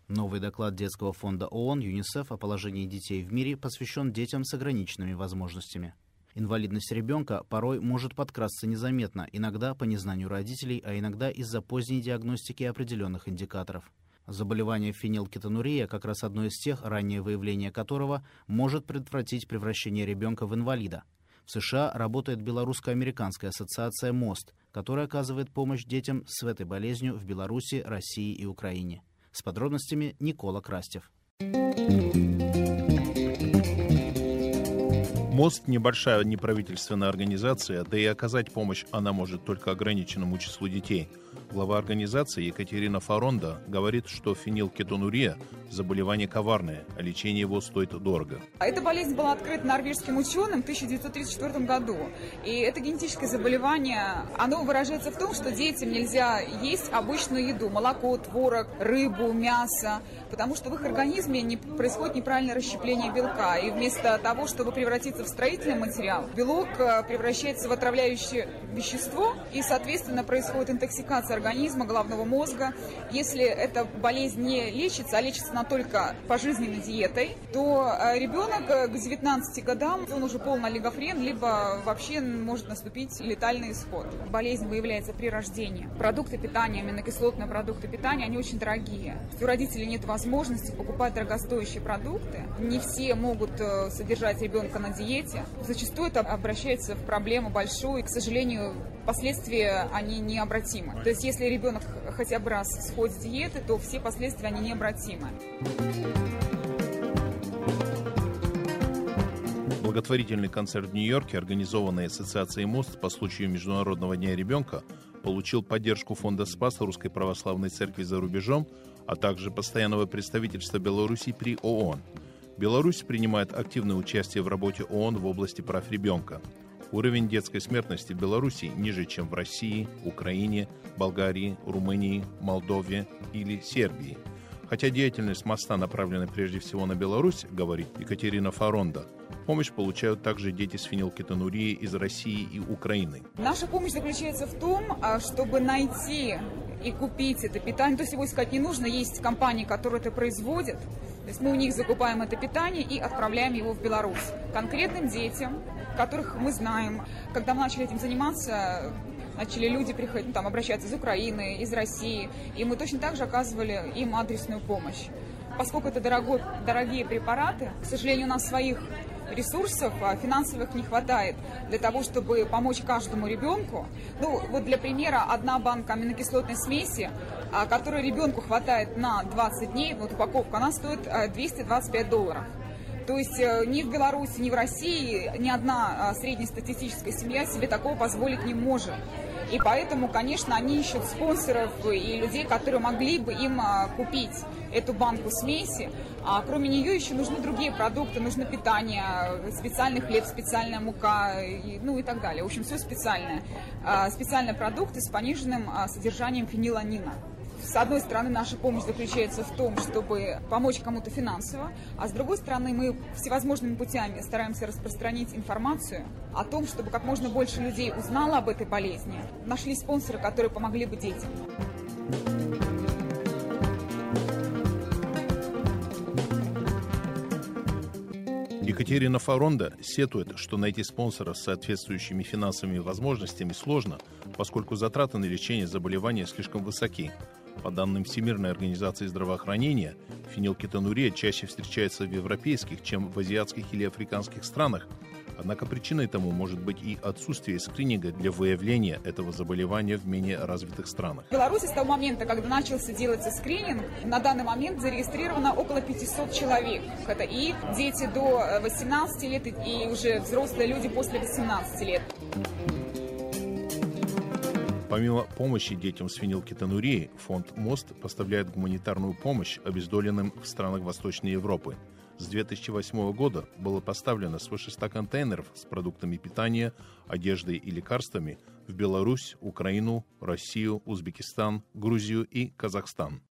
Новый доклад Детского фонда ООН ЮНИСЕФ о положении детей в мире посвящен детям с ограниченными возможностями. Инвалидность ребенка порой может подкрасться незаметно, иногда по незнанию родителей, а иногда из-за поздней диагностики определенных индикаторов. Заболевание фенилкетонурия как раз одно из тех, раннее выявление которого может предотвратить превращение ребенка в инвалида. В США работает Белорусско-американская ассоциация МОСТ, которая оказывает помощь детям с этой болезнью в Беларуси, России и Украине. С подробностями Никола Крастев. МОСТ – небольшая неправительственная организация, да и оказать помощь она может только ограниченному числу детей. Глава организации Екатерина Фаронда говорит, что фенилкетонурия – заболевание коварное, а лечение его стоит дорого. Эта болезнь была открыта норвежским ученым в 1934 году. И это генетическое заболевание, оно выражается в том, что детям нельзя есть обычную еду – молоко, творог, рыбу, мясо, потому что в их организме происходит неправильное расщепление белка. И вместо того, чтобы превратиться в строительный материал, белок превращается в отравляющее вещество, и, соответственно, происходит интоксикация организма, головного мозга. Если эта болезнь не лечится, а лечится она только пожизненной диетой, то ребенок к 19 годам, он уже полный олигофрен, либо вообще может наступить летальный исход. Болезнь выявляется при рождении. Продукты питания, аминокислотные продукты питания, они очень дорогие. У родителей нет возможности покупать дорогостоящие продукты. Не все могут содержать ребенка на диете. Зачастую это обращается в проблему большую, и, к сожалению, последствия они необратимы. То есть, если ребенок хотя бы раз сходит с диеты, то все последствия они необратимы. Благотворительный концерт в Нью-Йорке, организованный Ассоциацией МОСТ по случаю Международного дня ребенка, получил поддержку Фонда Спаса Русской Православной Церкви за рубежом, а также постоянного представительства Беларуси при ООН. Беларусь принимает активное участие в работе ООН в области прав ребенка. Уровень детской смертности в Беларуси ниже, чем в России, Украине, Болгарии, Румынии, Молдове или Сербии. Хотя деятельность моста направлена прежде всего на Беларусь, говорит Екатерина Фаронда, помощь получают также дети с фенилкетонурией из России и Украины. Наша помощь заключается в том, чтобы найти и купить это питание. То есть его искать не нужно, есть компании, которые это производят. То есть мы у них закупаем это питание и отправляем его в Беларусь. Конкретным детям, которых мы знаем, когда мы начали этим заниматься, начали люди приходить, обращаться из Украины, из России, и мы точно так же оказывали им адресную помощь. Поскольку это дорогие препараты, к сожалению, у нас своих ресурсов финансовых не хватает для того, чтобы помочь каждому ребенку. Для примера, одна банка аминокислотной смеси, которой ребенку хватает на 20 дней, упаковка, она стоит $225. То есть ни в Беларуси, ни в России ни одна среднестатистическая семья себе такого позволить не может. И поэтому, конечно, они ищут спонсоров и людей, которые могли бы им купить эту банку смеси. А кроме нее еще нужны другие продукты, нужно питание, специальный хлеб, специальная мука, и так далее. В общем, все специальное. Специальные продукты с пониженным содержанием фениланина. С одной стороны, наша помощь заключается в том, чтобы помочь кому-то финансово, а с другой стороны, мы всевозможными путями стараемся распространить информацию о том, чтобы как можно больше людей узнало об этой болезни. Нашли спонсоры, которые помогли бы детям. Екатерина Фаронда сетует, что найти спонсора с соответствующими финансовыми возможностями сложно, поскольку затраты на лечение заболевания слишком высоки. По данным Всемирной организации здравоохранения, фенилкетонурия чаще встречается в европейских, чем в азиатских или африканских странах. Однако причиной тому может быть и отсутствие скрининга для выявления этого заболевания в менее развитых странах. В Беларуси с того момента, когда начался делаться скрининг, на данный момент зарегистрировано около 500 человек. Это и дети до 18 лет, и уже взрослые люди после 18 лет. Помимо помощи детям с фенилкетонурией, фонд МОСТ поставляет гуманитарную помощь обездоленным в странах Восточной Европы. С 2008 года было поставлено свыше 100 контейнеров с продуктами питания, одеждой и лекарствами в Беларусь, Украину, Россию, Узбекистан, Грузию и Казахстан.